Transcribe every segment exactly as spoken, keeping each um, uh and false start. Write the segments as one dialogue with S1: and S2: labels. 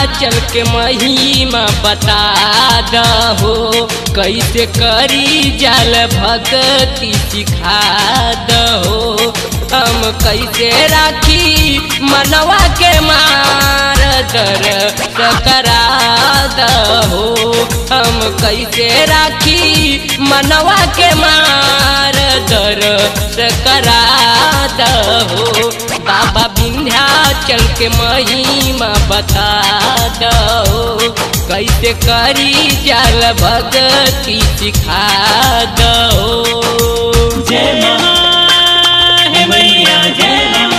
S1: विंध्याचल के महिमा बता दहो, कैसे करी जल भक्ति सिखा दहो। हम कैसे राखी मनवा के मार दर सकरा दहो, हम कैसे राखी मनवा के मार दर सकरा दहो। बाबा विंध्याचल के महिमा बता दहो, कैसे करी जल भक्ति सिखा दहो।
S2: जय मां हे मैया जय मां।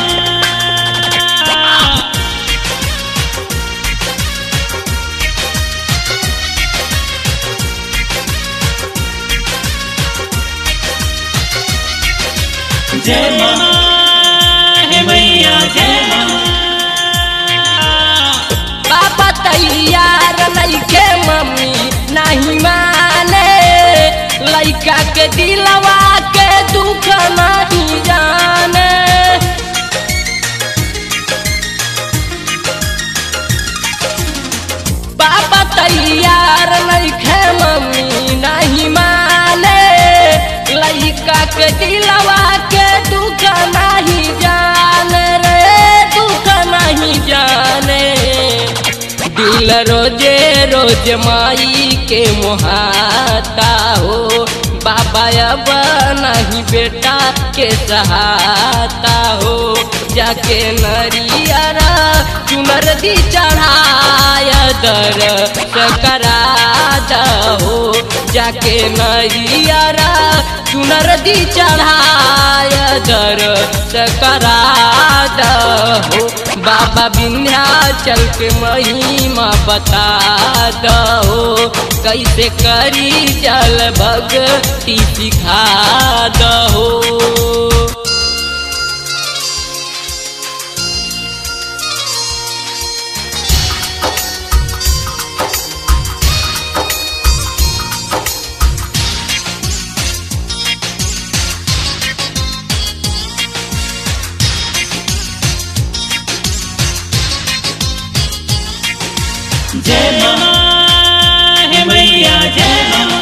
S2: जय मां हे मैया जय मां।
S1: बाबा तैयार लइके मम्मी नहीं माने, लइका के दिलवा के दुख नहीं जाने। बाबा तैयार लइके मम्मी नहीं माने, लइका के दिलवा के दुख नहीं जाने रे, दुख नहीं जाने। दिल रोजे रोज माई के मोहाता हो, बाबा अब नहीं बेटा के सहाता हो। जाके नरियरा चुनर दी चढ़ाय दर सकरा दहो, जाके नरियरा चुनर दी चढ़ाय दर सकरा दहो। बाबा विंध्याचल के महिमा बता दहो, कैसे करी जल भक्ति सिखा दहो।
S2: जय मां हे मैया जय मां।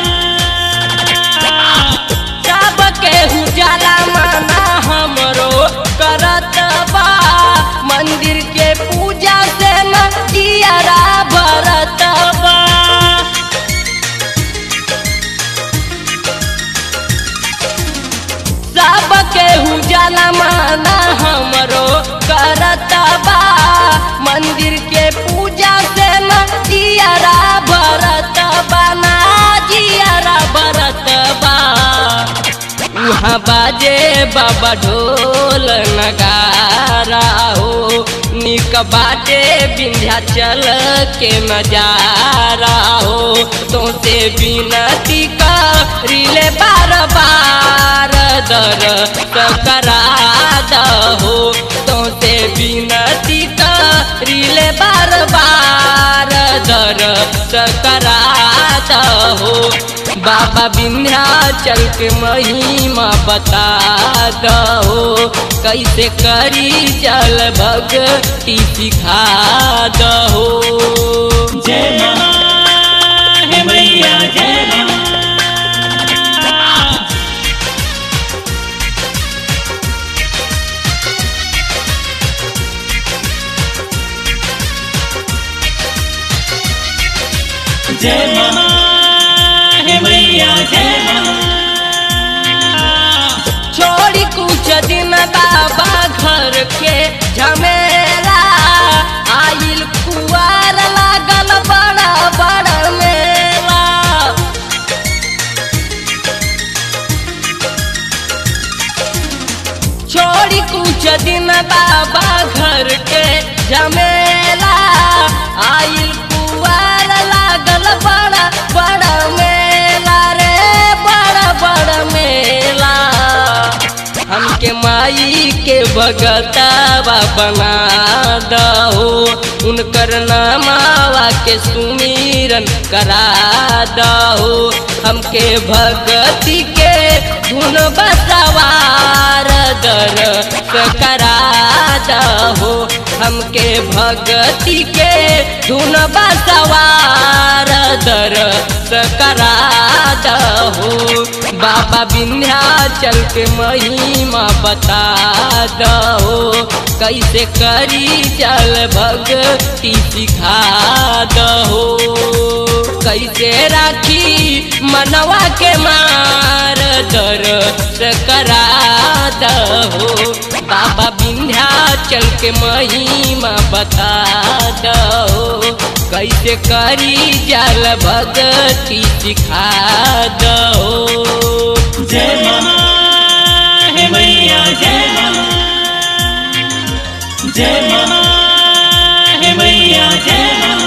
S1: सब केहू जाला माना हमरो करत बा, मंदिर के पूजा से न दियारा भरत बा। सब केहू जाला माना हमरो करत बा, मंदिर के पूजा से न जियारा भरत बा, ना जियारा भरत बा। वहाँ बाजे बाबा ढोल नगारा हो, निक बाटे विंध्याचल के नजारा हो। तो से बिनती करिले बार बार दर सकरा दहो, तो से बिनती करिले बार बार दर सकरा दहो। बाबा विंध्याचल के महिमा बता दहो, कैसे करी जल भक्ति सिखा दहो।
S2: जय मां हे मैया जय मां। जय मां हे मैया जय मां।
S1: छोड़ी कुछ दिन बाबा घर के झमेला, आइल कुआर लागल बड़ा बड़ा मेला। छोड़ी कुछ दिन बाबा घर के झमेला, आइल कुआर लागल बड़ा बड़ा मेला रे, बड़ा बड़ा मेला। हमके माई के भगतवा बना दहो, उनकर नामावा के सुमिरन करा दहो। हमके भगती के धुन बसवार दर करा दहो, हमके भगती के धुन बसवार दरस करा दहो बाबा विंध्याचल के महिमा बता दहो कैसे करी चल भगती सिखा दहो कैसे राखी मनवा के मार दरस करा दहो बाबा विंध्याचल के महिमा बता दो कैसे करी जल भगती सिखा दो।
S2: जय माँ हे मैया जय माँ जय माँ हे मैया जय माँ।